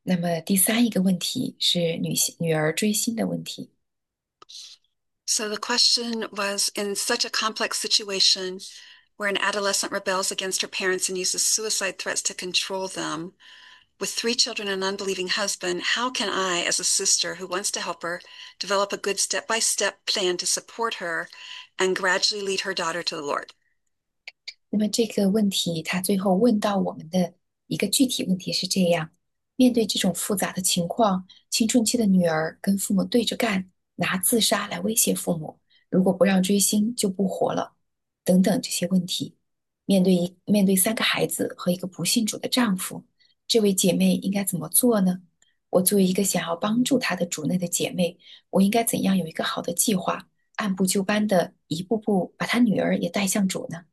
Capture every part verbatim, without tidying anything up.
那么第三一个问题是女性女儿追星的问题。 So the question was in such a complex situation where an adolescent rebels against her parents and uses suicide threats to control them, with three children and an unbelieving husband, how can I, as a sister who wants to help her, develop a good step by step plan to support her and gradually lead her daughter to the Lord? 那么这个问题，他最后问到我们的一个具体问题是这样：面对这种复杂的情况，青春期的女儿跟父母对着干，拿自杀来威胁父母，如果不让追星就不活了，等等这些问题。面对一面对三个孩子和一个不信主的丈夫，这位姐妹应该怎么做呢？我作为一个想要帮助她的主内的姐妹，我应该怎样有一个好的计划，按部就班的一步步把她女儿也带向主呢？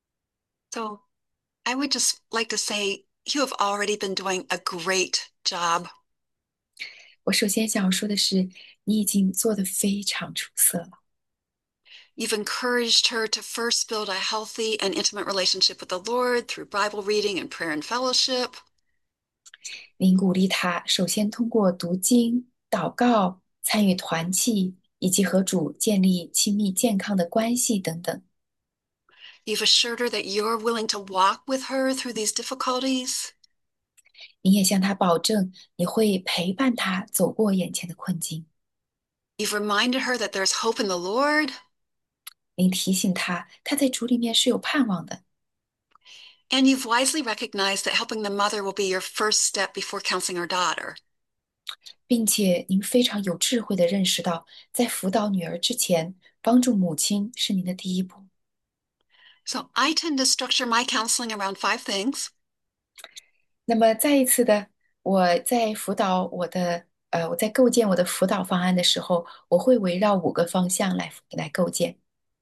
So I would just like to say you have already been doing a great job. 我首先想要说的是，你已经做得非常出色了。 You've encouraged her to first build a healthy and intimate relationship with the Lord through Bible reading and prayer and fellowship. 您鼓励他，首先通过读经、祷告、参与团契，以及和主建立亲密健康的关系等等。 You've assured her that you're willing to walk with her through these difficulties. 你也向他保证，你会陪伴他走过眼前的困境。 You've reminded her that there's hope in the Lord. 您提醒他，他在主里面是有盼望的， And you've wisely recognized that helping the mother will be your first step before counseling her daughter. 并且您非常有智慧地认识到，在辅导女儿之前，帮助母亲是您的第一步。 So I tend to structure my counseling around five things. 那么再一次的，我在辅导我的呃，我在构建我的辅导方案的时候，我会围绕五个方向来来构建。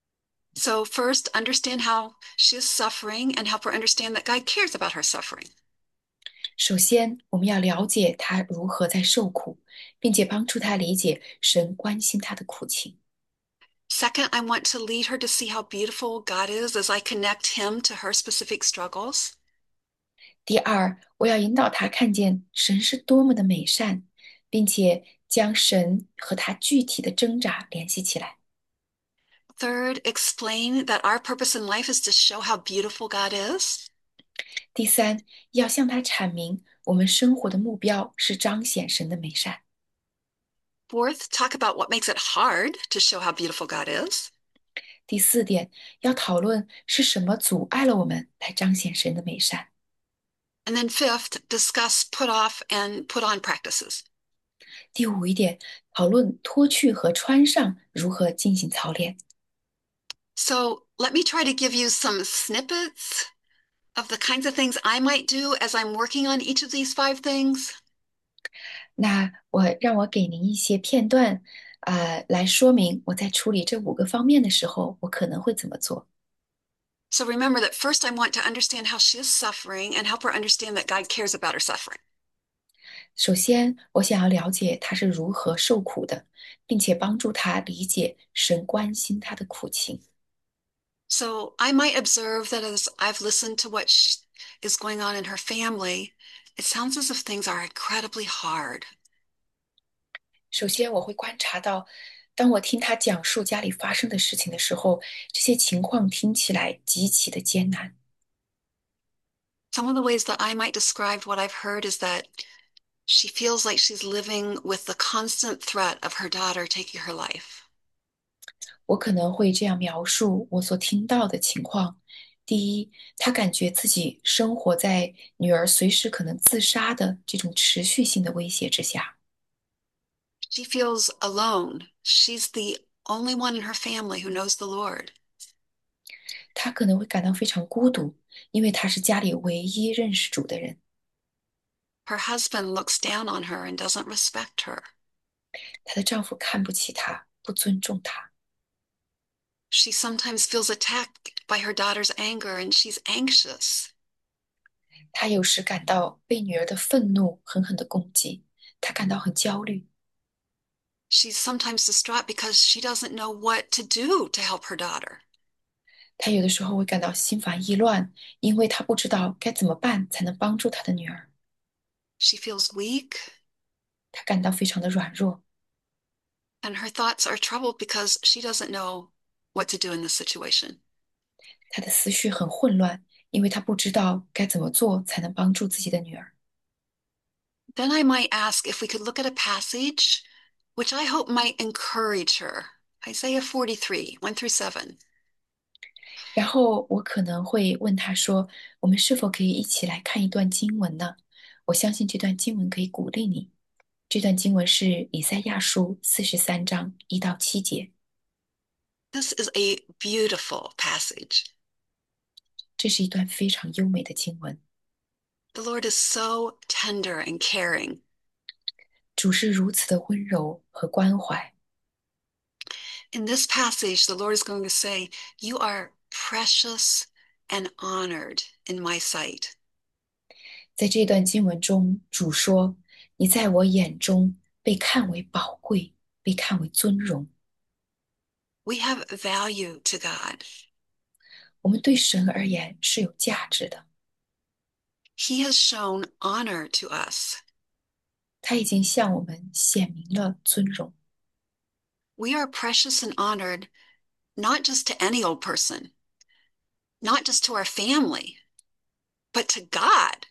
So, first, understand how she is suffering and help her understand that God cares about her suffering. 首先，我们要了解他如何在受苦，并且帮助他理解神关心他的苦情。 Second, I want to lead her to see how beautiful God is as I connect him to her specific struggles. 第二，我要引导他看见神是多么的美善，并且将神和他具体的挣扎联系起来。 Third, explain that our purpose in life is to show how beautiful God is. 第三，要向他阐明我们生活的目标是彰显神的美善。 Fourth, talk about what makes it hard to show how beautiful God is. 第四点，要讨论是什么阻碍了我们来彰显神的美善。 And then fifth, discuss put off and put on practices. 第五一点，讨论脱去和穿上如何进行操练。 So let me try to give you some snippets of the kinds of things I might do as I'm working on each of these five things. 那我让我给您一些片段，呃，来说明我在处理这五个方面的时候，我可能会怎么做。 So remember that first I want to understand how she is suffering and help her understand that God cares about her suffering. 首先，我想要了解他是如何受苦的，并且帮助他理解神关心他的苦情。 So I might observe that as I've listened to what is going on in her family, it sounds as if things are incredibly hard. 首先，我会观察到，当我听他讲述家里发生的事情的时候，这些情况听起来极其的艰难。 Some of the ways that I might describe what I've heard is that she feels like she's living with the constant threat of her daughter taking her life. 我可能会这样描述我所听到的情况：第一，他感觉自己生活在女儿随时可能自杀的这种持续性的威胁之下； She feels alone. She's the only one in her family who knows the Lord. 他可能会感到非常孤独，因为他是家里唯一认识主的人。 Her husband looks down on her and doesn't respect her. 她的丈夫看不起她，不尊重她。 She sometimes feels attacked by her daughter's anger and she's anxious. 她有时感到被女儿的愤怒狠狠地攻击，她感到很焦虑。 She's sometimes distraught because she doesn't know what to do to help her daughter. 她有的时候会感到心烦意乱，因为她不知道该怎么办才能帮助她的女儿。 She feels weak, 她感到非常的软弱， and her thoughts are troubled because she doesn't know what to do in this situation. 她的思绪很混乱，因为她不知道该怎么做才能帮助自己的女儿。 Then I might ask if we could look at a passage which I hope might encourage her. Isaiah forty-three, one through seven. 然后我可能会问她说：“我们是否可以一起来看一段经文呢？我相信这段经文可以鼓励你。这段经文是以赛亚书四十三章一到七节， This is a beautiful passage. 这是一段非常优美的经文。 The Lord is so tender and caring. 主是如此的温柔和关怀。 In this passage, the Lord is going to say, You are precious and honored in my sight. 在这段经文中，主说：“你在我眼中被看为宝贵，被看为尊荣。” We have value to God. 我们对神而言是有价值的。 He has shown honor to us. 他已经向我们显明了尊荣。 We are precious and honored not just to any old person, not just to our family, but to God.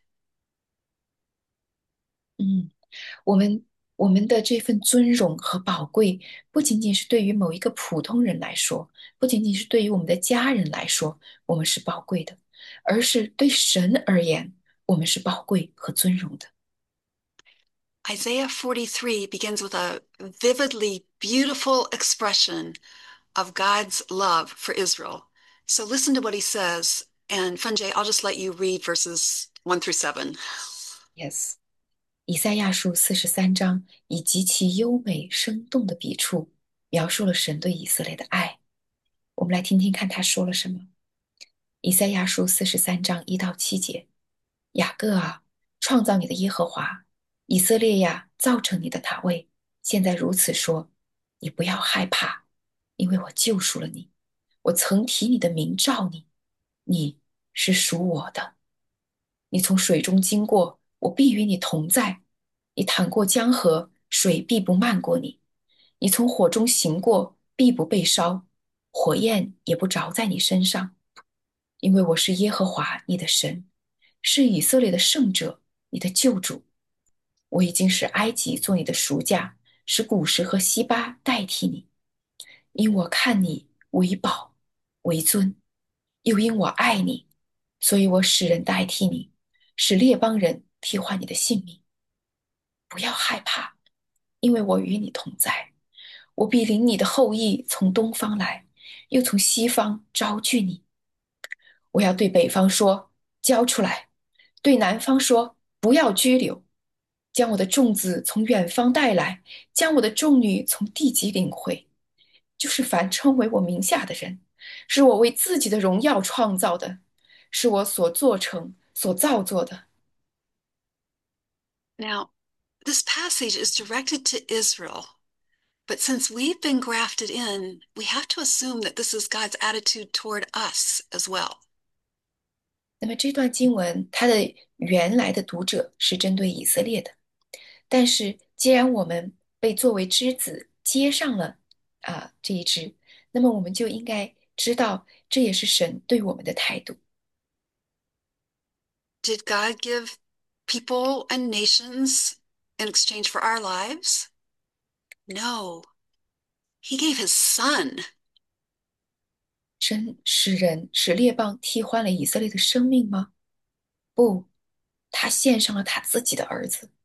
嗯，我们我们的这份尊荣和宝贵，不仅仅是对于某一个普通人来说，不仅仅是对于我们的家人来说，我们是宝贵的，而是对神而言，我们是宝贵和尊荣的。 Isaiah forty-three begins with a vividly beautiful expression of God's love for Israel. So listen to what he says. And Funjay, I'll just let you read verses one through seven. Yes，以赛亚书四十三章以极其优美生动的笔触，描述了神对以色列的爱。我们来听听看他说了什么。以赛亚书四十三章一到七节：雅各啊，创造你的耶和华，以色列呀，造成你的大卫，现在如此说：你不要害怕，因为我救赎了你，我曾提你的名召你，你是属我的。你从水中经过，我必与你同在；你淌过江河，水必不漫过你；你从火中行过，必不被烧，火焰也不着在你身上。因为我是耶和华你的神，是以色列的圣者，你的救主。我已经使埃及做你的赎价，使古时和西巴代替你。因我看你为宝为尊，又因我爱你，所以我使人代替你，使列邦人替换你的性命。不要害怕，因为我与你同在。我必领你的后裔从东方来，又从西方招聚你。我要对北方说，交出来；对南方说，不要拘留。将我的众子从远方带来，将我的众女从地极领回。就是凡称为我名下的人，是我为自己的荣耀创造的，是我所做成、所造作的。 Now, this passage is directed to Israel, but since we've been grafted in, we have to assume that this is God's attitude toward us as well. 那么这段经文，它的原来的读者是针对以色列的，但是既然我们被作为枝子接上了啊、这一支，那么我们就应该知道，这也是神对我们的态度。 Did God give people and nations in exchange for our lives? No. He gave his son. 神使人使列邦替换了以色列的生命吗？不，他献上了他自己的儿子。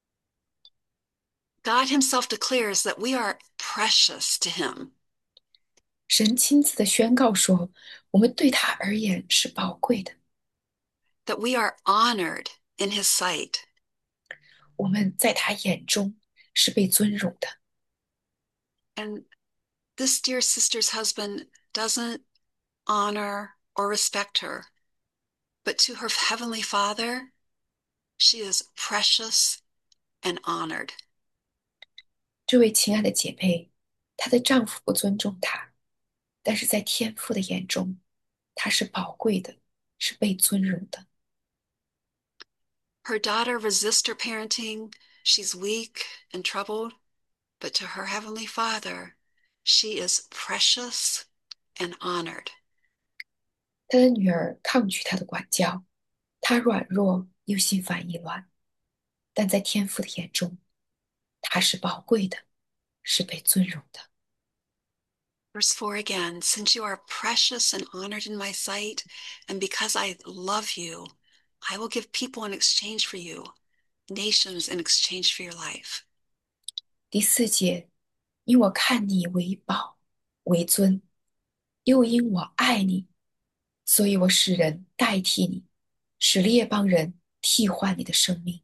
God himself declares that we are precious to him. 神亲自的宣告说，我们对他而言是宝贵的， that we are honored in his sight. 我们在他眼中是被尊荣的。 And this dear sister's husband doesn't honor or respect her, but to her heavenly Father, she is precious and honored. 这位亲爱的姐妹，她的丈夫不尊重她，但是在天父的眼中，她是宝贵的，是被尊荣的。 Her daughter resists her parenting. She's weak and troubled, but to her heavenly Father, she is precious and honored. 他的女儿抗拒他的管教，她软弱又心烦意乱，但在天父的眼中，她是宝贵的，是被尊荣的。 Verse four again, since you are precious and honored in my sight, and because I love you, I will give people in exchange for you, nations in exchange for your life. 第四节，因我看你为宝为尊，又因我爱你，所以我使人代替你，使列邦人替换你的生命。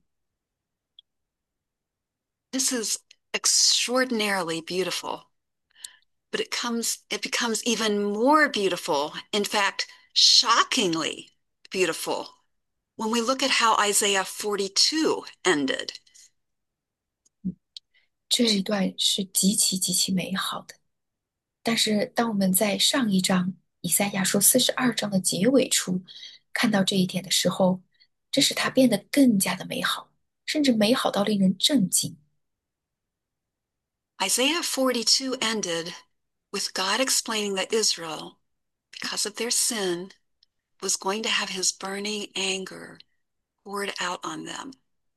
This is extraordinarily beautiful, but it comes it becomes even more beautiful, in fact, shockingly beautiful, when we look at how Isaiah forty-two ended. 这一段是极其极其美好的。但是，当我们在上一章以赛亚书四十二章的结尾处看到这一点的时候，这使它变得更加的美好，甚至美好到令人震惊。 Isaiah forty-two ended with God explaining that Israel, because of their sin, was going to have his burning anger poured out on them.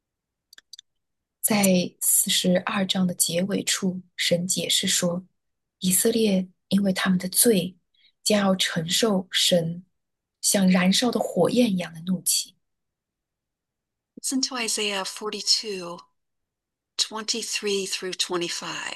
在四十二章的结尾处，神解释说，以色列因为他们的罪，将要承受神像燃烧的火焰一样的怒气。 Listen to Isaiah forty-two, twenty-three through twenty-five.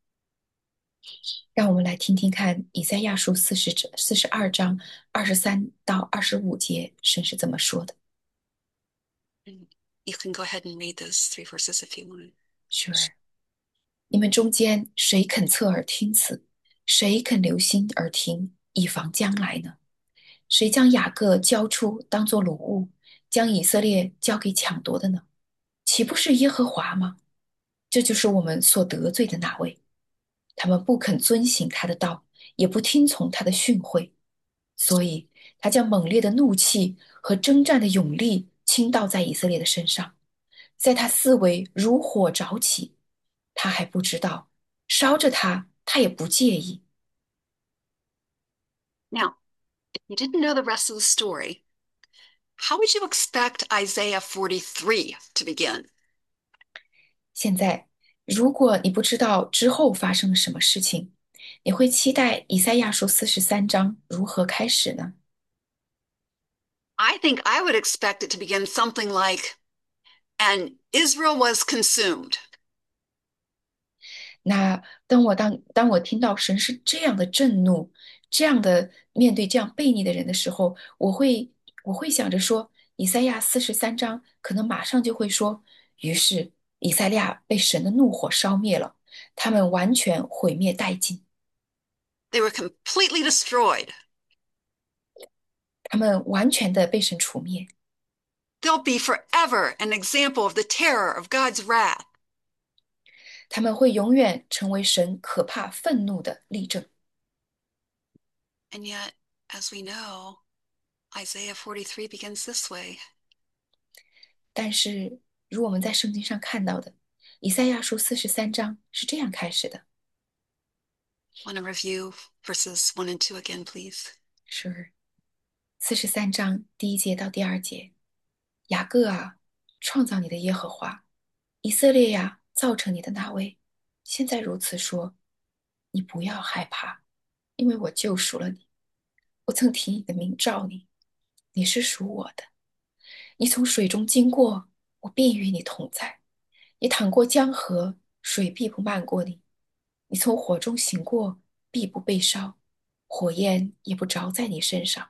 让我们来听听看以赛亚书四十四十二章二十三到二十五节，神是怎么说的。 And you can go ahead and read those three verses if you want. Sure，你们中间谁肯侧耳听此？谁肯留心耳听，以防将来呢？谁将雅各交出当作掳物，将以色列交给抢夺的呢？岂不是耶和华吗？这就是我们所得罪的那位。他们不肯遵行他的道，也不听从他的训诲，所以他将猛烈的怒气和征战的勇力倾倒在以色列的身上，在他四围如火着起，他还不知道，烧着他，他也不介意。 Now, if you didn't know the rest of the story, how would you expect Isaiah forty-three to begin? 现在，如果你不知道之后发生了什么事情，你会期待以赛亚书四十三章如何开始呢？ I think I would expect it to begin something like, and Israel was consumed. 那当我当当我听到神是这样的震怒，这样的面对这样悖逆的人的时候，我会我会想着说，以赛亚四十三章可能马上就会说，于是以赛亚被神的怒火烧灭了，他们完全毁灭殆尽， They were completely destroyed. 他们完全的被神除灭， They'll be forever an example of the terror of God's wrath. 他们会永远成为神可怕愤怒的例证。 And yet, as we know, Isaiah forty-three begins this way. 但是，如我们在圣经上看到的，以赛亚书四十三章是这样开始的。 Want to review verses one and two again, please? 是四十三章第一节到第二节，雅各啊，创造你的耶和华，以色列呀，造成你的那位，现在如此说，你不要害怕，因为我救赎了你。我曾提你的名召你，你是属我的。你从水中经过，我必与你同在；你淌过江河，水必不漫过你；你从火中行过，必不被烧，火焰也不着在你身上。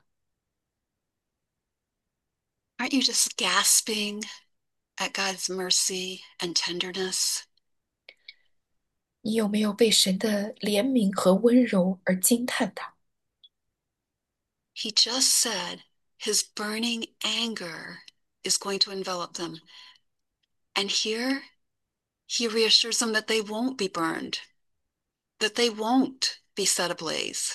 Aren't you just gasping at God's mercy and tenderness? 你有没有被神的怜悯和温柔而惊叹到？ He just said his burning anger is going to envelop them. And here he reassures them that they won't be burned, that they won't be set ablaze.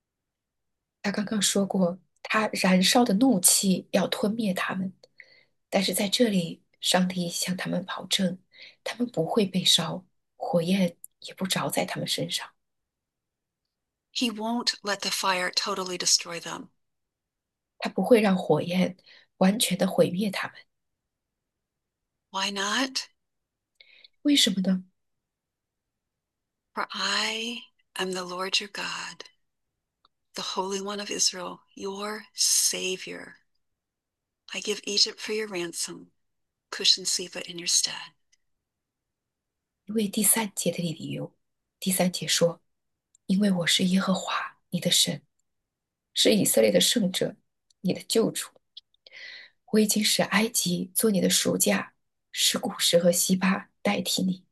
他刚刚说过，他燃烧的怒气要吞灭他们。 但是在这里，上帝向他们保证，他们不会被烧，火焰也不着在他们身上。 He won't let the fire totally destroy them. 他不会让火焰完全的毁灭他们。 Why not? 为什么呢？ For I am the Lord your God, the Holy One of Israel, your Savior. I give Egypt for your ransom, Cush and Seba in your stead. 因为第三节的理由，第三节说：“因为我是耶和华你的神，是以色列的圣者，你的救主。我已经使埃及做你的赎价，使古时和西巴代替你。”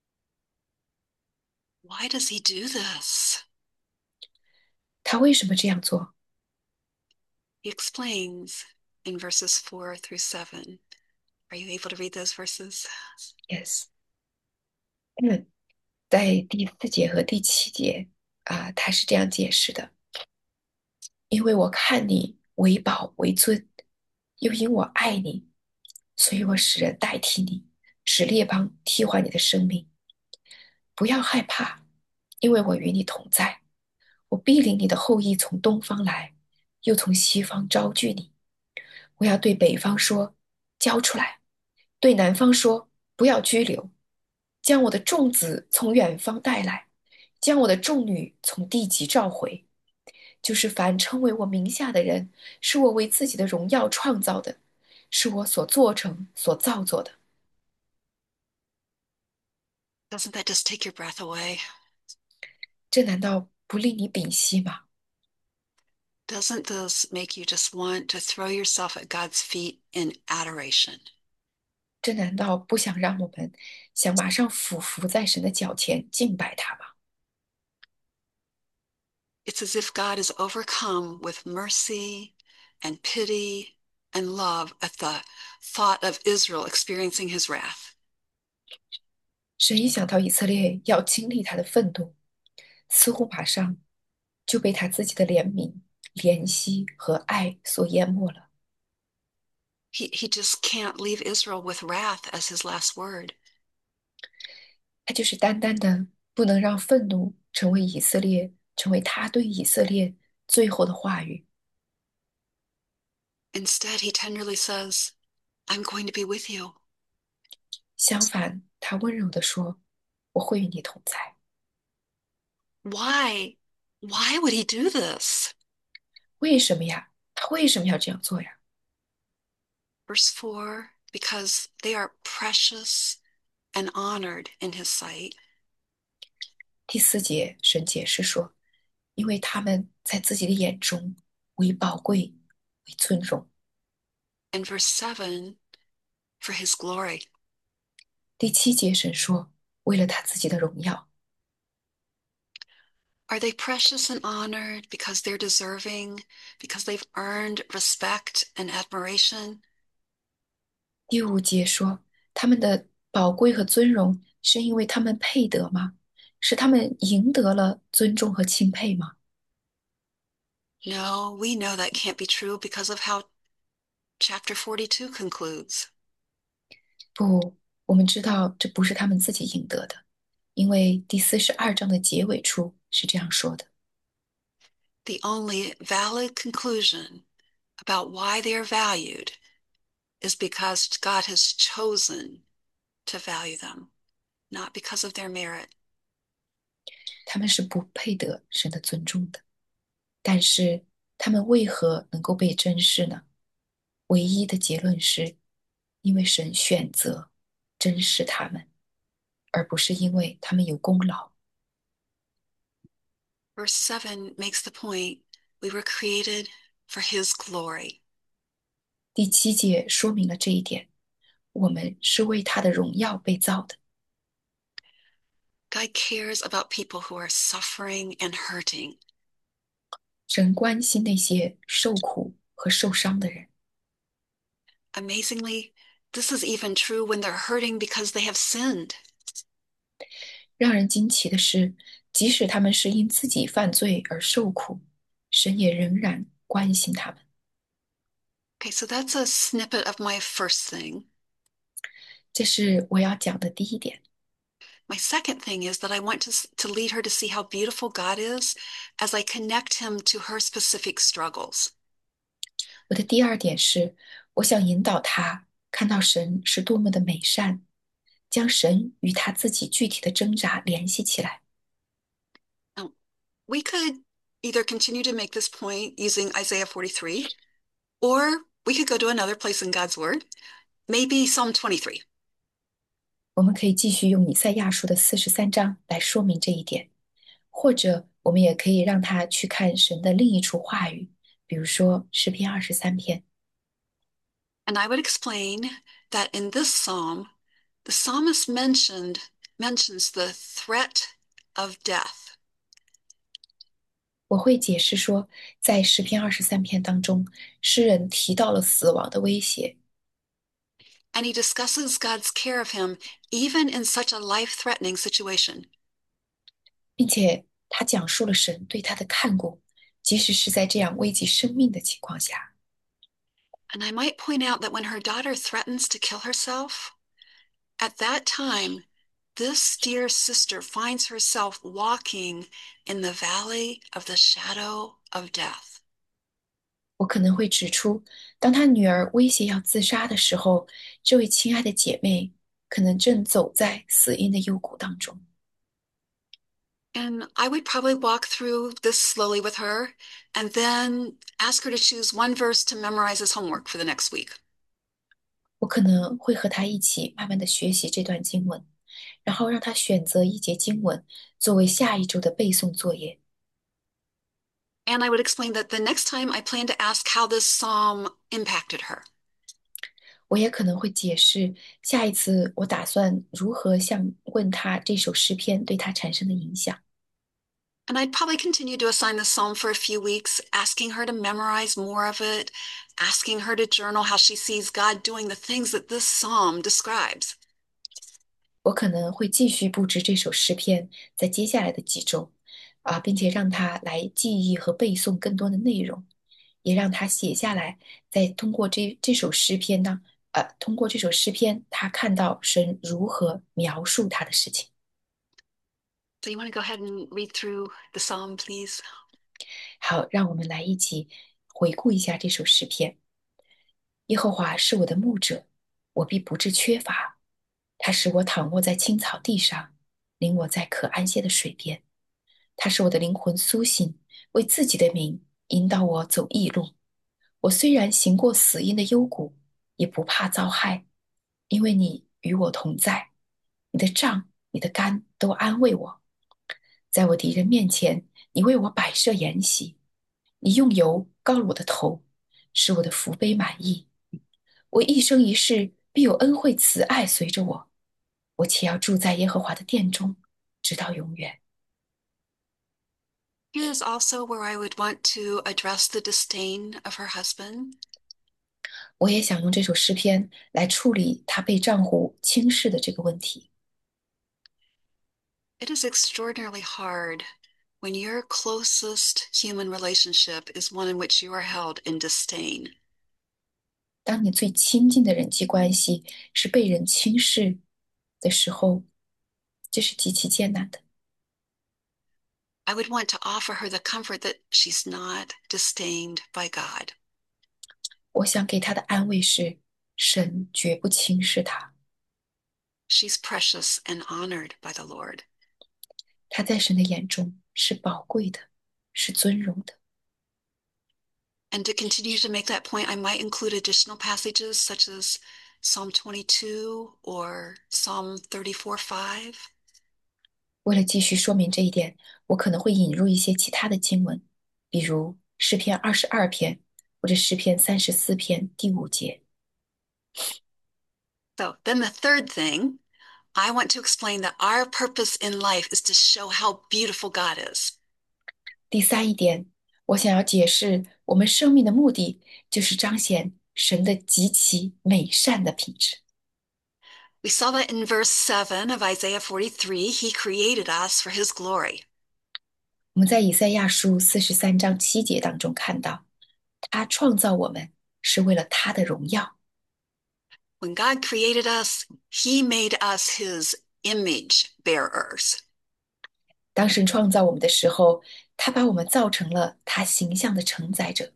Why does he do this? 他为什么这样做？ He explains in verses four through seven. Are you able to read those verses? Yes，嗯，在第四节和第七节啊，他是这样解释的：因为我看你为宝为尊，又因我爱你，所以我使人代替你，使列邦替换你的生命。不要害怕，因为我与你同在。我必领你的后裔从东方来，又从西方招聚你。我要对北方说，交出来；对南方说，不要拘留。将我的众子从远方带来，将我的众女从地极召回。就是凡称为我名下的人，是我为自己的荣耀创造的，是我所做成、所造作的。 Doesn't that just take your breath away? 这难道不令你屏息吗？ Doesn't this make you just want to throw yourself at God's feet in adoration? 这难道不想让我们想马上俯伏在神的脚前敬拜他吗？ It's as if God is overcome with mercy and pity and love at the thought of Israel experiencing his wrath. 神一想到以色列要经历他的愤怒，似乎马上就被他自己的怜悯、怜惜和爱所淹没了。 He, he just can't leave Israel with wrath as his last word. 他就是单单的不能让愤怒成为以色列，成为他对以色列最后的话语。 Instead, he tenderly says, I'm going to be with you. 相反，他温柔地说：“我会与你同在。” Why? Why would he do this? 为什么呀？他为什么要这样做呀？ Verse four, because they are precious and honored in his sight. 第四节，神解释说：“因为他们在自己的眼中为宝贵，为尊荣。” And verse seven, for his glory. 第七节，神说：“为了他自己的荣耀。” Are they precious and honored because they're deserving, because they've earned respect and admiration? 第五节说：“他们的宝贵和尊荣，是因为他们配得吗？是他们赢得了尊重和钦佩吗？” No, we know that can't be true because of how chapter forty-two concludes. 不，我们知道这不是他们自己赢得的，因为第四十二章的结尾处是这样说的： The only valid conclusion about why they are valued is because God has chosen to value them, not because of their merit. 他们是不配得神的尊重的。但是他们为何能够被珍视呢？唯一的结论是，因为神选择珍视他们，而不是因为他们有功劳。 Verse seven makes the point we were created for his glory. 第七节说明了这一点，我们是为他的荣耀被造的。 God cares about people who are suffering and hurting. 神关心那些受苦和受伤的人。 Amazingly, this is even true when they're hurting because they have sinned. 让人惊奇的是，即使他们是因自己犯罪而受苦，神也仍然关心他们。 Okay, so that's a snippet of my first thing. 这是我要讲的第一点。 My second thing is that I want to, to lead her to see how beautiful God is as I connect him to her specific struggles. 我的第二点是，我想引导他看到神是多么的美善，将神与他自己具体的挣扎联系起来。 Now, we could either continue to make this point using Isaiah forty-three, or we could go to another place in God's Word, maybe Psalm twenty-three. 我们可以继续用以赛亚书的四十三章来说明这一点，或者我们也可以让他去看神的另一处话语，比如说诗篇二十三篇。 And I would explain that in this psalm, the psalmist mentioned mentions the threat of death. 我会解释说，在诗篇二十三篇当中，诗人提到了死亡的威胁， And he discusses God's care of him even in such a life-threatening situation. 并且他讲述了神对他的看顾，即使是在这样危及生命的情况下。 And I might point out that when her daughter threatens to kill herself, at that time, this dear sister finds herself walking in the valley of the shadow of death. 我可能会指出，当他女儿威胁要自杀的时候，这位亲爱的姐妹可能正走在死荫的幽谷当中。 And I would probably walk through this slowly with her and then ask her to choose one verse to memorize as homework for the next week. 我可能会和她一起慢慢的学习这段经文，然后让她选择一节经文作为下一周的背诵作业。 And I would explain that the next time I plan to ask how this psalm impacted her. 我也可能会解释下一次我打算如何向问她这首诗篇对她产生的影响。 And I'd probably continue to assign the psalm for a few weeks, asking her to memorize more of it, asking her to journal how she sees God doing the things that this psalm describes. 我可能会继续布置这首诗篇，在接下来的几周，啊，并且让他来记忆和背诵更多的内容，也让他写下来，再通过这这首诗篇呢，呃，通过这首诗篇，他看到神如何描述他的事情。 So you want to go ahead and read through the psalm, please? 好，让我们来一起回顾一下这首诗篇。耶和华是我的牧者，我必不致缺乏。他使我躺卧在青草地上，领我在可安歇的水边。他使我的灵魂苏醒，为自己的名引导我走义路。我虽然行过死荫的幽谷，也不怕遭害，因为你与我同在。你的杖、你的竿都安慰我。在我敌人面前，你为我摆设筵席，你用油膏了我的头，使我的福杯满溢。我一生一世必有恩惠慈爱随着我，我且要住在耶和华的殿中，直到永远。 Here is also where I would want to address the disdain of her husband. 我也想用这首诗篇来处理她被丈夫轻视的这个问题。 It is extraordinarily hard when your closest human relationship is one in which you are held in disdain. 当你最亲近的人际关系是被人轻视的时候，这是极其艰难的。 I would want to offer her the comfort that she's not disdained by God. 我想给她的安慰是，神绝不轻视她， She's precious and honored by the Lord. 她在神的眼中是宝贵的，是尊荣的。 And to continue to make that point, I might include additional passages such as Psalm twenty-two or Psalm thirty-four five. 为了继续说明这一点，我可能会引入一些其他的经文，比如诗篇二十二篇或者诗篇三十四篇第五节。 So then the third thing, I want to explain that our purpose in life is to show how beautiful God is. 第三一点，我想要解释，我们生命的目的就是彰显神的极其美善的品质。 We saw that in verse seven of Isaiah forty-three, he created us for his glory. 我们在以赛亚书四十三章七节当中看到，他创造我们， 是为了他的荣耀。 When God created us, He made us His image bearers. 当神创造我们的时候，他把我们造成了他形象的承载者。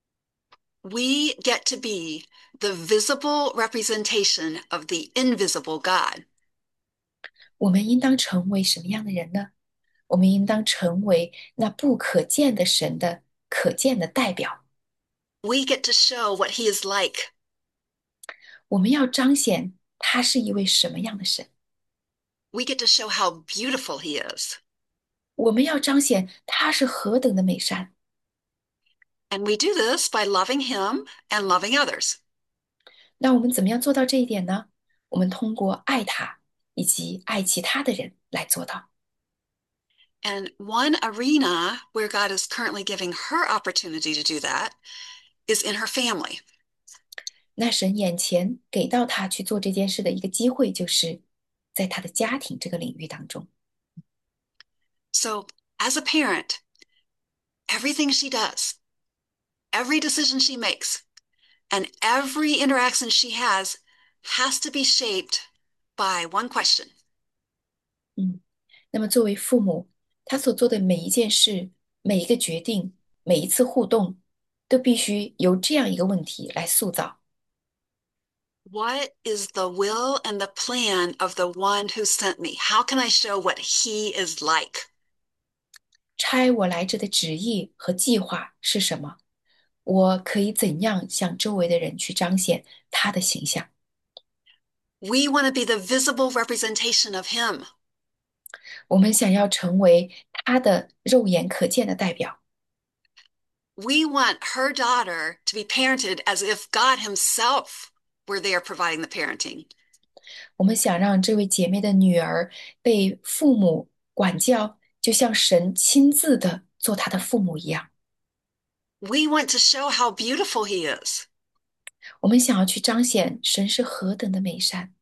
We get to be the visible representation of the invisible God. 我们应当成为什么样的人呢？我们应当成为那不可见的神的可见的代表。 We get to show what He is like. 我们要彰显他是一位什么样的神。 We get to show how beautiful He is. 我们要彰显他是何等的美善。 And we do this by loving Him and loving others. 那我们怎么样做到这一点呢？我们通过爱他以及爱其他的人来做到。 And one arena where God is currently giving her opportunity to do that is in her family. 那神眼前给到他去做这件事的一个机会，就是在他的家庭这个领域当中。 So, as a parent, everything she does, every decision she makes, and every interaction she has has to be shaped by one question. 嗯，那么作为父母，他所做的每一件事、每一个决定、每一次互动，都必须由这样一个问题来塑造： What is the will and the plan of the one who sent me? How can I show what he is like? 差我来这的旨意和计划是什么？我可以怎样向周围的人去彰显他的形象？ We want to be the visible representation of him. 我们想要成为他的肉眼可见的代表。 We want her daughter to be parented as if God himself were there providing the parenting. 我们想让这位姐妹的女儿被父母管教，就像神亲自的做她的父母一样。 We want to show how beautiful he is. 我们想要去彰显神是何等的美善。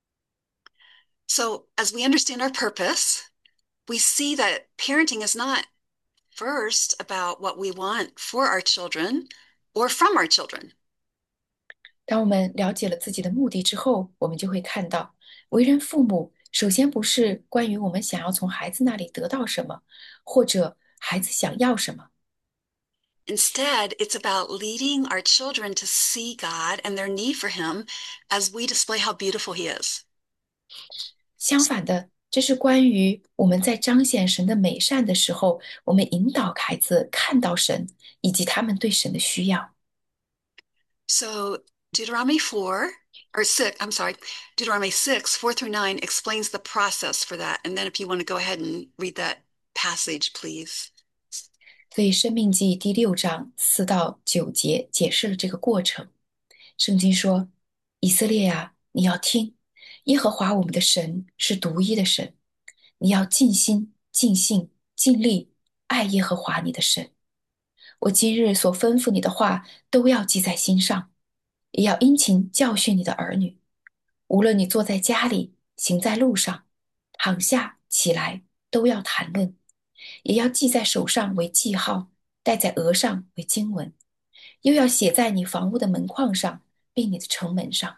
So, as we understand our purpose, we see that parenting is not first about what we want for our children or from our children. 当我们了解了自己的目的之后，我们就会看到，为人父母首先不是关于我们想要从孩子那里得到什么，或者孩子想要什么。 Instead, it's about leading our children to see God and their need for him as we display how beautiful he is. 相反的，这是关于我们在彰显神的美善的时候，我们引导孩子看到神，以及他们对神的需要。 So, Deuteronomy four, or six, I'm sorry, Deuteronomy six, four through nine explains the process for that. And then if you want to go ahead and read that passage, please. 所以《生命记》第六章四到九节解释了这个过程。圣经说：“以色列啊，你要听，耶和华我们的神是独一的神，你要尽心、尽性、尽力爱耶和华你的神。我今日所吩咐你的话，都要记在心上，也要殷勤教训你的儿女。无论你坐在家里，行在路上，躺下起来，都要谈论。也要记在手上为记号，戴在额上为经文，又要写在你房屋的门框上，并你的城门上。”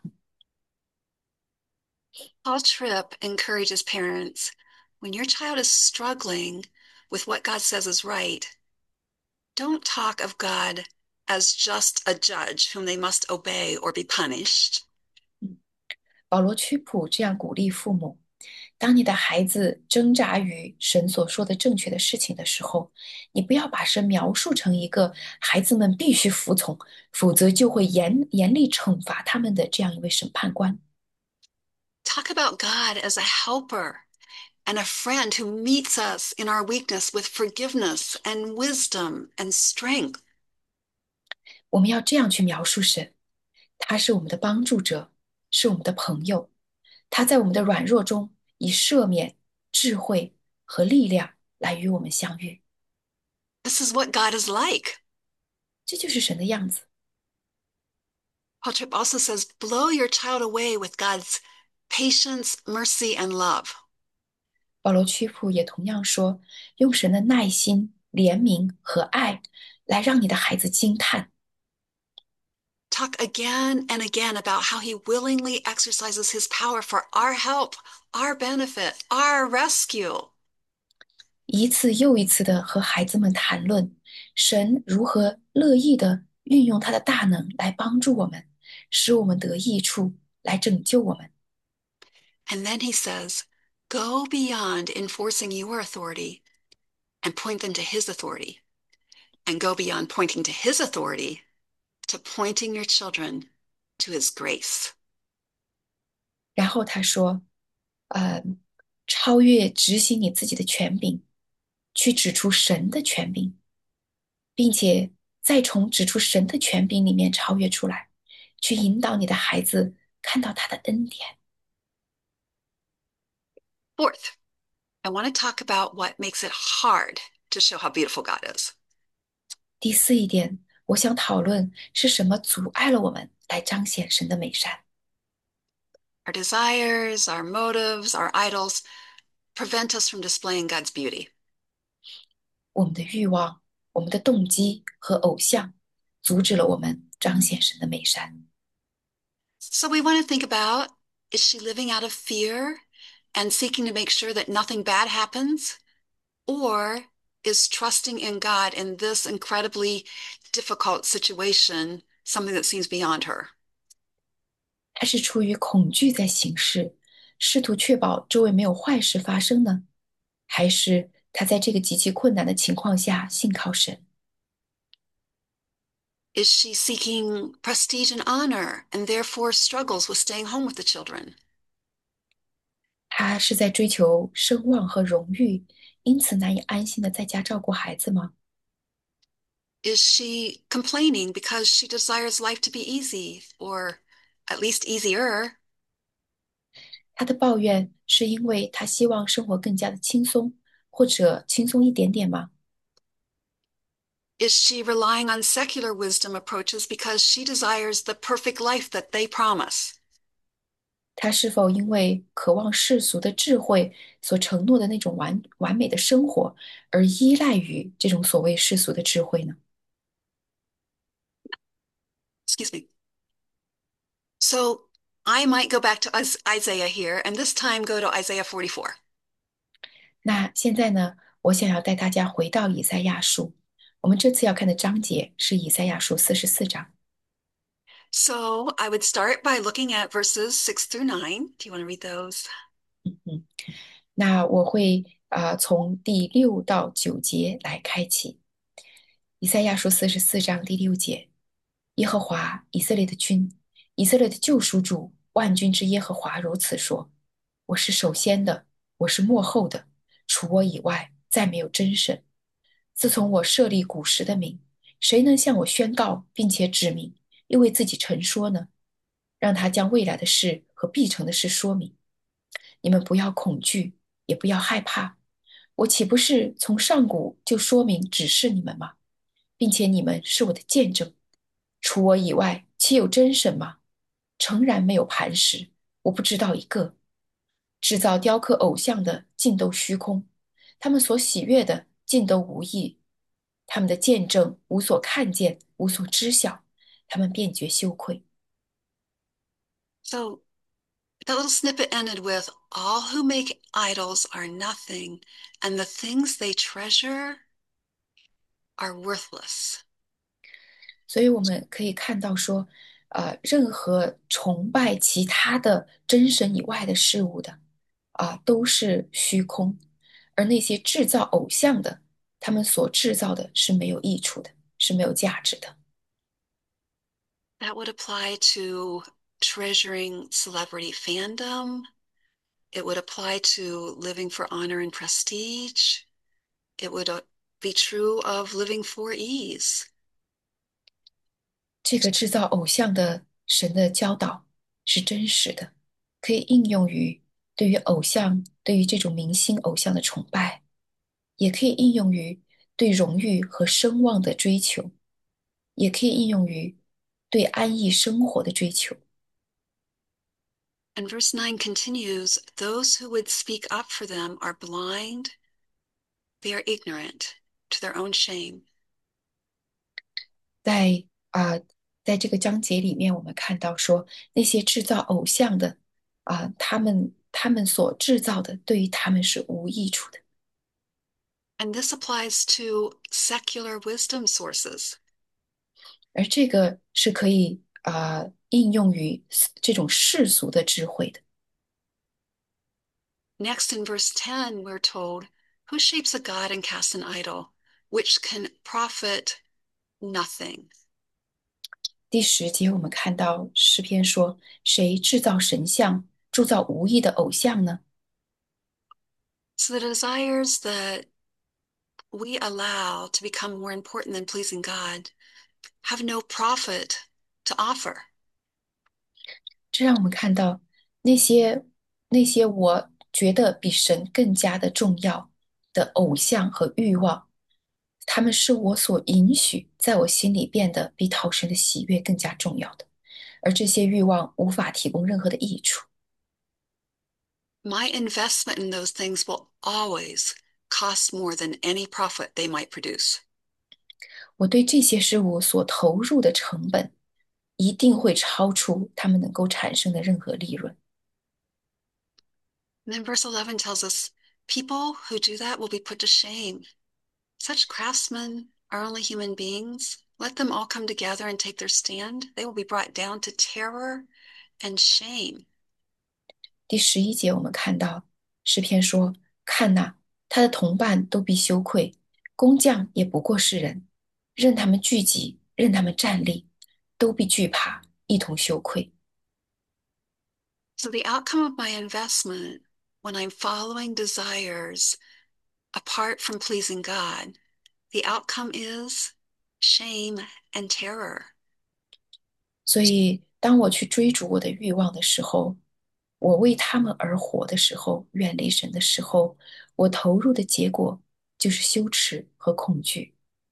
Paul Tripp encourages parents when your child is struggling with what God says is right, don't talk of God as just a judge whom they must obey or be punished. 保罗屈普这样鼓励父母：当你的孩子挣扎于神所说的正确的事情的时候，你不要把神描述成一个孩子们必须服从，否则就会严严厉惩罚他们的这样一位审判官。 Talk about God as a helper and a friend who meets us in our weakness with forgiveness and wisdom and strength. 我们要这样去描述神：他是我们的帮助者，是我们的朋友。他在我们的软弱中以赦免、智慧和力量来与我们相遇。 This is what God is like. 这就是神的样子。 Paul Tripp also says, blow your child away with God's patience, mercy, and love. 保罗屈普也同样说，用神的耐心、怜悯和爱来让你的孩子惊叹。 talk again and again about how he willingly exercises his power for our help, our benefit, our rescue. 一次又一次的和孩子们谈论神如何乐意的运用他的大能来帮助我们，使我们得益处，来拯救我们。 And then he says, go beyond enforcing your authority and point them to his authority, and go beyond pointing to his authority to pointing your children to his grace. 然后他说，呃，超越执行你自己的权柄，去指出神的权柄，并且再从指出神的权柄里面超越出来，去引导你的孩子看到他的恩典。 Fourth, I want to talk about what makes it hard to show how beautiful God is. 第四一点，我想讨论是什么阻碍了我们来彰显神的美善。 Our desires, our motives, our idols prevent us from displaying God's beauty. 我们的欲望、我们的动机和偶像，阻止了我们彰显神的美善。 So we want to think about, is she living out of fear and seeking to make sure that nothing bad happens? Or is trusting in God in this incredibly difficult situation something that seems beyond her? 他是出于恐惧在行事，试图确保周围没有坏事发生呢？还是他在这个极其困难的情况下信靠神？ Is she seeking prestige and honor and therefore struggles with staying home with the children? 他是在追求声望和荣誉，因此难以安心的在家照顾孩子吗？ Is she complaining because she desires life to be easy or at least easier? 他的抱怨是因为他希望生活更加的轻松，或者轻松一点点吗？ Is she relying on secular wisdom approaches because she desires the perfect life that they promise? 他是否因为渴望世俗的智慧所承诺的那种完完美的生活，而依赖于这种所谓世俗的智慧呢？ Excuse me. So I might go back to Isaiah here, and this time go to Isaiah forty-four. 那现在呢，我想要带大家回到以赛亚书。我们这次要看的章节是以赛亚书四十四章。 So I would start by looking at verses six through nine. Do you want to read those? 嗯，那我会啊、呃从第六到九节来开启。以赛亚书四十四章第六节：耶和华以色列的君，以色列的救赎主，万军之耶和华如此说：我是首先的，我是末后的，除我以外再没有真神。自从我设立古时的名，谁能向我宣告并且指明，又为自己陈说呢？让他将未来的事和必成的事说明。你们不要恐惧，也不要害怕。我岂不是从上古就说明指示你们吗？并且你们是我的见证。除我以外，岂有真神吗？诚然没有磐石，我不知道一个。制造雕刻偶像的尽都虚空，他们所喜悦的尽都无益。他们的见证无所看见，无所知晓，他们便觉羞愧。 So that little snippet ended with all who make idols are nothing, and the things they treasure are worthless. 所以我们可以看到说，呃，任何崇拜其他的真神以外的事物的，啊、都是虚空；而那些制造偶像的，他们所制造的是没有益处的，是没有价值的。 That would apply to treasuring celebrity fandom. It would apply to living for honor and prestige. It would uh, be true of living for ease. 这个制造偶像的神的教导是真实的，可以应用于对于偶像、对于这种明星偶像的崇拜，也可以应用于对荣誉和声望的追求，也可以应用于对安逸生活的追求。 And verse nine continues, those who would speak up for them are blind, they are ignorant to their own shame. 在啊、呃在这个章节里面，我们看到说，那些制造偶像的啊、他们他们所制造的对于他们是无益处的， And this applies to secular wisdom sources. 而这个是可以啊、应用于这种世俗的智慧的。 Next, in verse ten, we're told, who shapes a god and casts an idol, which can profit nothing? 第十节我们看到诗篇说：“谁制造神像，铸造无益的偶像呢？” So the desires that we allow to become more important than pleasing God have no profit to offer. 这让我们看到那些那些我觉得比神更加的重要的偶像和欲望，他们是我所允许在我心里变得比讨神的喜悦更加重要的，而这些欲望无法提供任何的益处。 My investment in those things will always cost more than any profit they might produce. 我对这些事物所投入的成本，一定会超出他们能够产生的任何利润。 And then verse eleven tells us people who do that will be put to shame. Such craftsmen are only human beings. Let them all come together and take their stand. They will be brought down to terror and shame. 第十一节，我们看到诗篇说：“看哪，他的同伴都必羞愧，工匠也不过是人，任他们聚集，任他们站立，都必惧怕，一同羞愧。” So the outcome of my investment when I'm following desires apart from pleasing God, the outcome is shame and terror. 所以，当我去追逐我的欲望的时候，我为他们而活的时候，远离神的时候，我投入的结果就是羞耻和恐惧。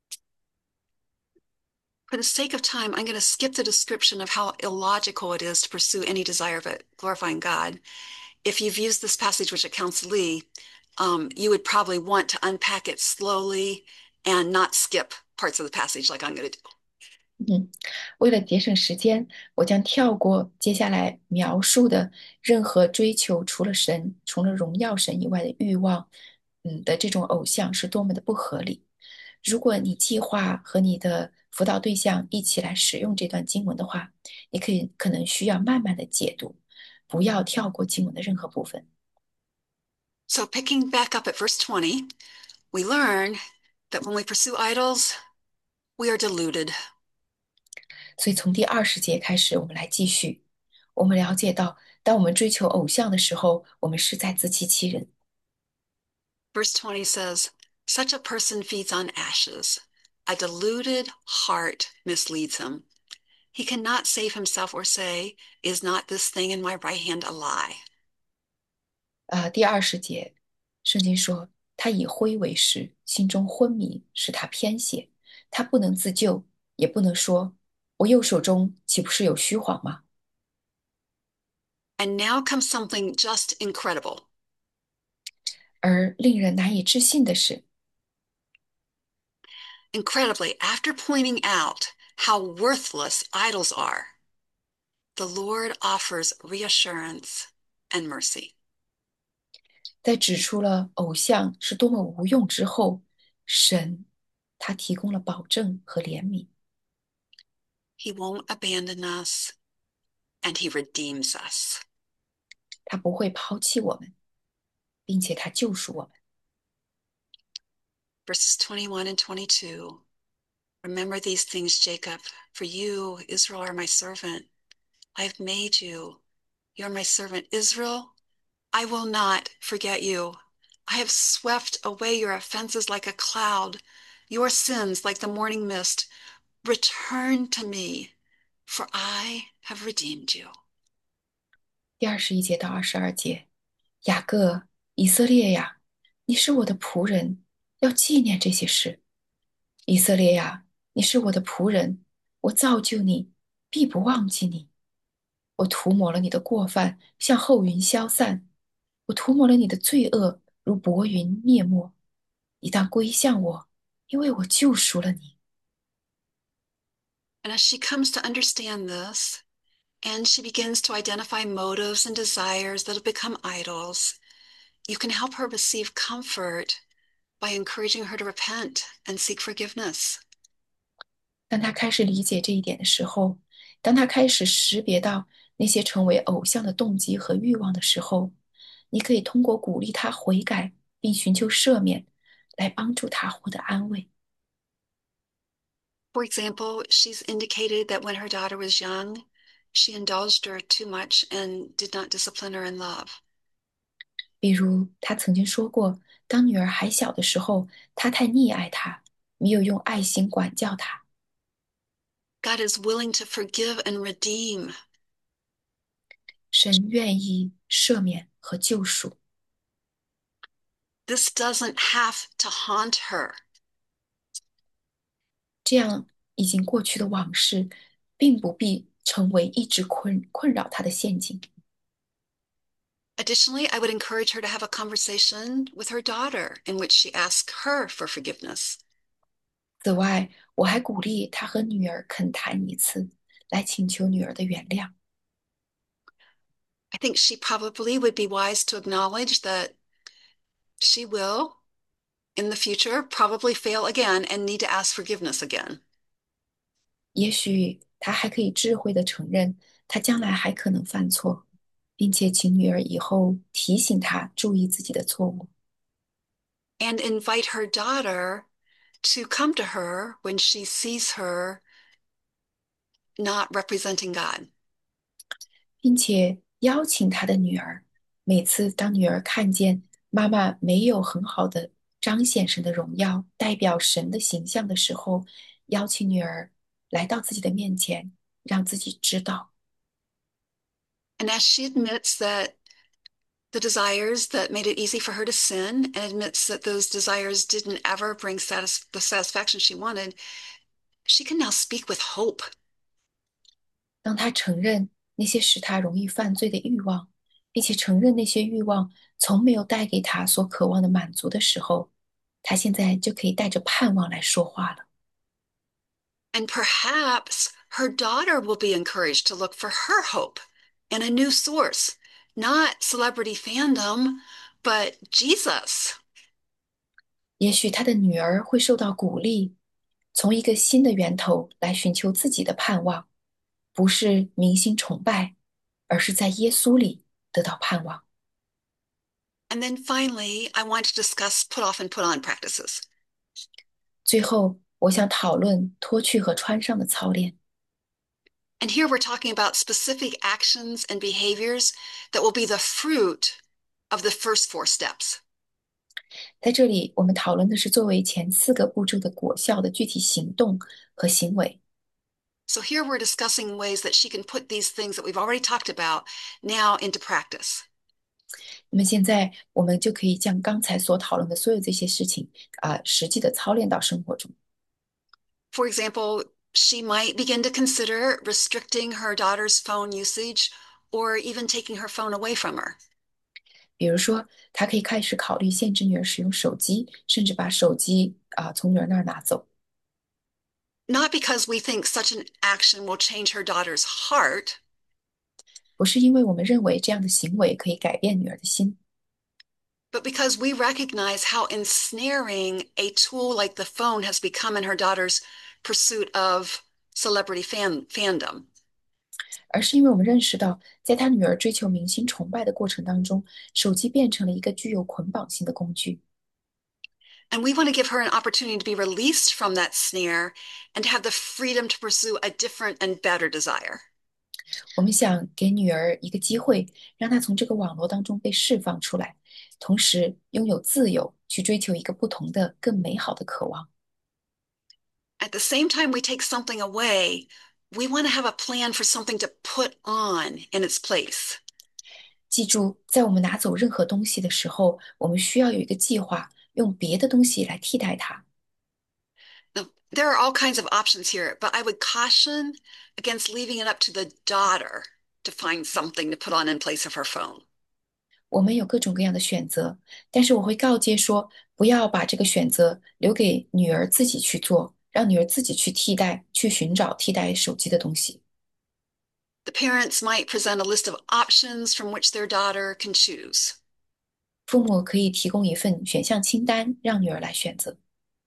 For the sake of time, I'm going to skip the description of how illogical it is to pursue any desire but glorifying God. If you've used this passage, which accounts Lee, um, you would probably want to unpack it slowly and not skip parts of the passage like I'm going to do. 嗯，为了节省时间，我将跳过接下来描述的任何追求除了神、除了荣耀神以外的欲望，嗯的这种偶像是多么的不合理。如果你计划和你的辅导对象一起来使用这段经文的话，你可以可能需要慢慢的解读，不要跳过经文的任何部分。 So, picking back up at verse twenty, we learn that when we pursue idols, we are deluded. 所以从第二十节开始，我们来继续。我们了解到，当我们追求偶像的时候，我们是在自欺欺人。 Verse twenty says, such a person feeds on ashes. A deluded heart misleads him. He cannot save himself or say, is not this thing in my right hand a lie? 呃，第二十节，圣经说，他以灰为食，心中昏迷，使他偏斜，他不能自救，也不能说，我右手中岂不是有虚谎吗？ And now comes something just incredible. 而令人难以置信的是， Incredibly, after pointing out how worthless idols are, the Lord offers reassurance and mercy. 在指出了偶像是多么无用之后，神他提供了保证和怜悯， He won't abandon us, and He redeems us. 他不会抛弃我们，并且他救赎我们。 Verses twenty-one and twenty-two. Remember these things, Jacob, for you, Israel, are my servant. I have made you. You are my servant, Israel. I will not forget you. I have swept away your offenses like a cloud, your sins like the morning mist. Return to me, for I have redeemed you. 第二十一节到二十二节，雅各，以色列呀，你是我的仆人，要纪念这些事。以色列呀，你是我的仆人，我造就你，必不忘记你。我涂抹了你的过犯，像后云消散；我涂抹了你的罪恶，如薄云灭没。你当归向我，因为我救赎了你。 And as she comes to understand this, and she begins to identify motives and desires that have become idols, you can help her receive comfort by encouraging her to repent and seek forgiveness. 当他开始理解这一点的时候，当他开始识别到那些成为偶像的动机和欲望的时候，你可以通过鼓励他悔改并寻求赦免，来帮助他获得安慰。 For example, she's indicated that when her daughter was young, she indulged her too much and did not discipline her in love. 比如，他曾经说过，当女儿还小的时候，他太溺爱她，没有用爱心管教她。 God is willing to forgive and redeem. 神愿意赦免和救赎， This doesn't have to haunt her. 这样已经过去的往事，并不必成为一直困困扰他的陷阱。 Additionally, I would encourage her to have a conversation with her daughter in which she asks her for forgiveness. 此外，我还鼓励他和女儿恳谈一次，来请求女儿的原谅。 I think she probably would be wise to acknowledge that she will, in the future, probably fail again and need to ask forgiveness again. 也许他还可以智慧地承认，他将来还可能犯错，并且请女儿以后提醒他注意自己的错误。 And invite her daughter to come to her when she sees her not representing God. 并且邀请他的女儿，每次当女儿看见妈妈没有很好的彰显神的荣耀，代表神的形象的时候，邀请女儿来到自己的面前，让自己知道。 And as she admits that the desires that made it easy for her to sin and admits that those desires didn't ever bring satis- the satisfaction she wanted, she can now speak with hope. 当他承认那些使他容易犯罪的欲望，并且承认那些欲望从没有带给他所渴望的满足的时候，他现在就可以带着盼望来说话了。 And perhaps her daughter will be encouraged to look for her hope in a new source, not celebrity fandom, but Jesus. 也许他的女儿会受到鼓励，从一个新的源头来寻求自己的盼望，不是明星崇拜，而是在耶稣里得到盼望。 And then finally, I want to discuss put off and put on practices. 最后，我想讨论脱去和穿上的操练。 And here we're talking about specific actions and behaviors that will be the fruit of the first four steps. 在这里，我们讨论的是作为前四个步骤的果效的具体行动和行为。 So here we're discussing ways that she can put these things that we've already talked about now into practice. 那么现在，我们就可以将刚才所讨论的所有这些事情啊、呃实际的操练到生活中。 For example, she might begin to consider restricting her daughter's phone usage or even taking her phone away from her. 比如说，他可以开始考虑限制女儿使用手机，甚至把手机啊、从女儿那儿拿走。 Not because we think such an action will change her daughter's heart, 不是因为我们认为这样的行为可以改变女儿的心， but because we recognize how ensnaring a tool like the phone has become in her daughter's pursuit of celebrity fan fandom. 而是因为我们认识到，在他女儿追求明星崇拜的过程当中，手机变成了一个具有捆绑性的工具。 And we want to give her an opportunity to be released from that snare and to have the freedom to pursue a different and better desire. 我们想给女儿一个机会，让她从这个网络当中被释放出来，同时拥有自由去追求一个不同的、更美好的渴望。 At the same time we take something away, we want to have a plan for something to put on in its place. 记住，在我们拿走任何东西的时候，我们需要有一个计划，用别的东西来替代它。 Now, there are all kinds of options here, but I would caution against leaving it up to the daughter to find something to put on in place of her phone. 我们有各种各样的选择，但是我会告诫说，不要把这个选择留给女儿自己去做， 让女儿自己去替代，去寻找替代手机的东西。 The parents might present a list of options from which their daughter can choose. 父母可以提供一份选项清单，让女儿来选择。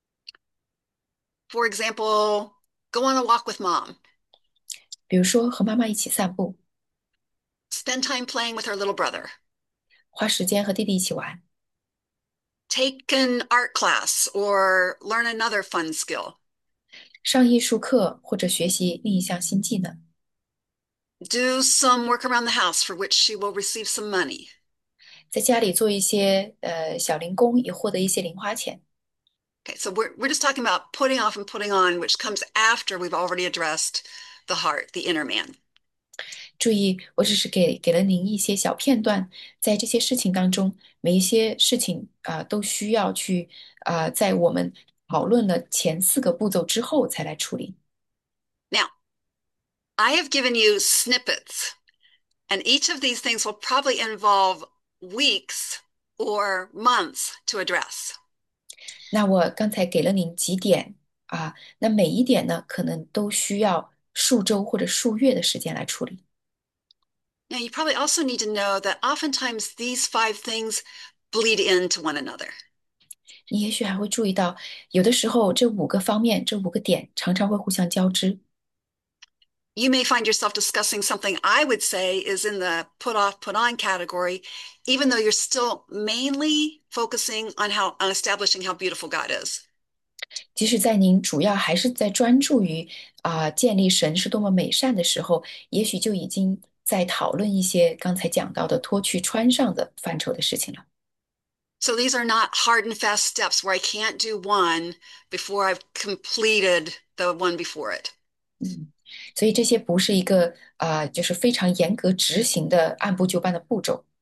For example, go on a walk with mom, 比如说和妈妈一起散步， spend time playing with her little brother, 花时间和弟弟一起玩， take an art class, or learn another fun skill. 上艺术课或者学习另一项新技能， Do some work around the house for which she will receive some money. 在家里做一些呃小零工，也获得一些零花钱。 Okay, so we're, we're just talking about putting off and putting on, which comes after we've already addressed the heart, the inner man. 注意，我只是给给了您一些小片段，在这些事情当中，每一些事情啊、呃都需要去啊、呃在我们讨论了前四个步骤之后才来处理。 Now, I have given you snippets, and each of these things will probably involve weeks or months to address. 那我刚才给了您几点啊，那每一点呢，可能都需要数周或者数月的时间来处理。 Now, you probably also need to know that oftentimes these five things bleed into one another. 你也许还会注意到，有的时候这五个方面，这五个点常常会互相交织。 You may find yourself discussing something I would say is in the put off, put on category, even though you're still mainly focusing on how on establishing how beautiful God is. 即使在您主要还是在专注于啊、建立神是多么美善的时候，也许就已经在讨论一些刚才讲到的脱去穿上的范畴的事情了。 So these are not hard and fast steps where I can't do one before I've completed the one before it. 嗯，所以这些不是一个啊、就是非常严格执行的按部就班的步骤。